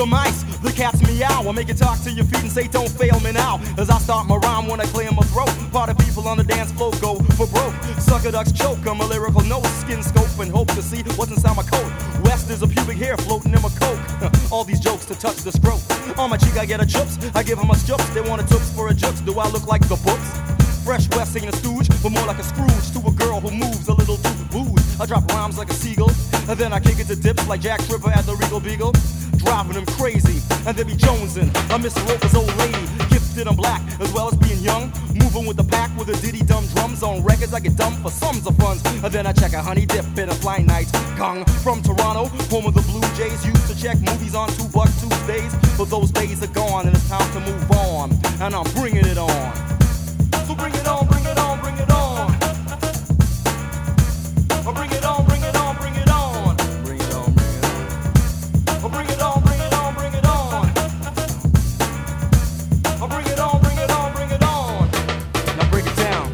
the mice, the cats meow. I make you talk to your feet and say don't fail me now. As I start my rhyme when I clear my throat, part of people on the dance floor go for broke. Sucker ducks choke, I'm a lyrical note, skin scope and hope to see what's inside my coat. West is a pubic hair floating in my coke. All these jokes to touch the stroke. On my cheek I get a chups, I give them a chups. They want a tups for a jukes. Do I look like the books? Fresh West ain't a stooge, but more like a Scrooge to a girl who moves a little too booze. I drop rhymes like a seagull, and then I kick it to dips like Jack Tripper at the Regal Beagle. Driving them crazy, and they be jonesing. I miss Roper's old lady, gifted and black, as well as being young. Moving with the pack with the ditty dumb drums on records. I get dumb for sums of funds, and then I check a honey dip in a flying night. Kong from Toronto, home of the Blue Jays. Used to check movies on $2 Tuesdays, but those days are gone, and it's time to move on. And I'm bringing it on. So bring it on, bring it on, bring it on. Oh, bring it on, bring it on, bring it on. Bring it on, bring it on. Oh, bring it on, bring it on, bring it on. Oh, bring it on, bring it on, bring it on. Now break it down.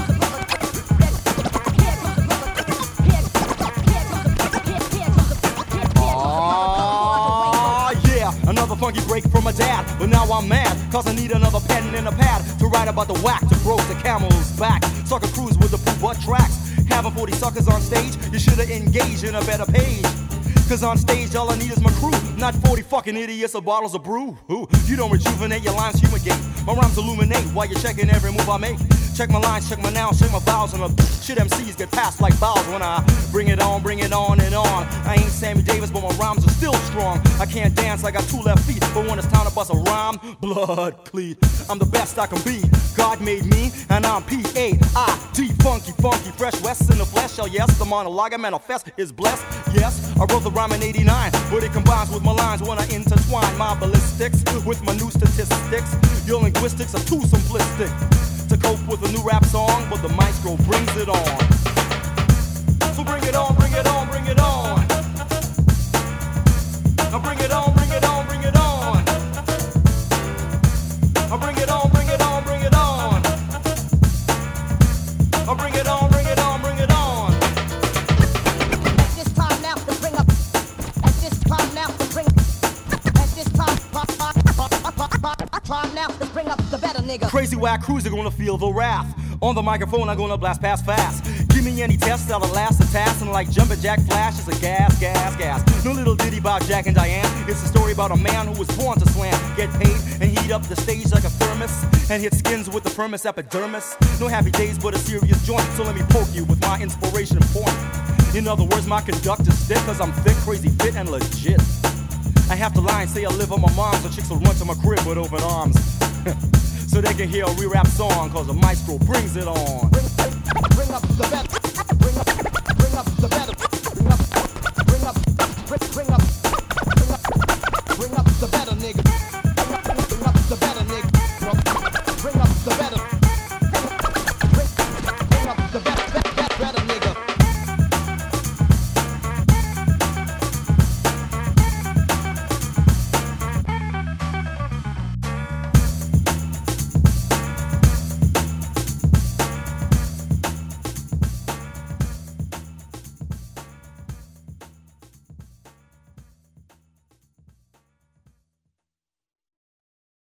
Yeah, another funky break from my dad. But now I'm mad, cause I need another pen and a pad to write about the whack to broke the camel's back. Sucker cruise with the poo butt tracks. Having 40 suckers on stage, you should've engaged in a better page. Cause on stage all I need is my crew, not 40 fucking idiots or bottles of brew. Ooh, you don't rejuvenate, your lines fumigate. My rhymes illuminate while you're checking every move I make. Check my lines, check my nouns, check my vowels, and the shit MCs get passed like vowels when I bring it on and on. I ain't Sammy Davis, but my rhymes are still strong. I can't dance, I got 2 left feet, but when it's time to bust a rhyme, blood cleat. I'm the best I can be. God made me, and I'm P-A-I-T, funky, funky, fresh West in the flesh. Oh yes, the monologue I manifest is blessed. Yes, I wrote the rhyme in '89, but it combines with my lines when I intertwine my ballistics with my new statistics. Your linguistics are too simplistic to cope with a new rap song, but the maestro brings it on. So bring it on, bring it on, bring it on. Now bring it on, bring it on, bring it on. Now bring it on, bring it on, bring it on. Now bring it on, bring it on, bring it on. At this time now to bring up. At this time now to bring. At this time now to bring up the better nigga. Crazy whack crews are gonna feel the wrath. On the microphone, I'm gonna blast past fast. Give me any test that'll last the task. And like Jumpin' Jack Flash, it's a gas, gas, gas. No little ditty about Jack and Diane. It's a story about a man who was born to slam. Get paid and heat up the stage like a thermos. And hit skins with the firmest epidermis. No happy days, but a serious joint. So let me poke you with my inspiration point. In other words, my conductor's stick, cause I'm thick, crazy, fit, and legit. I have the line, say I live on my mom, so chicks will run to my crib with open arms. So they can hear a re-rap song, cause the maestro brings it on. Bring up the better.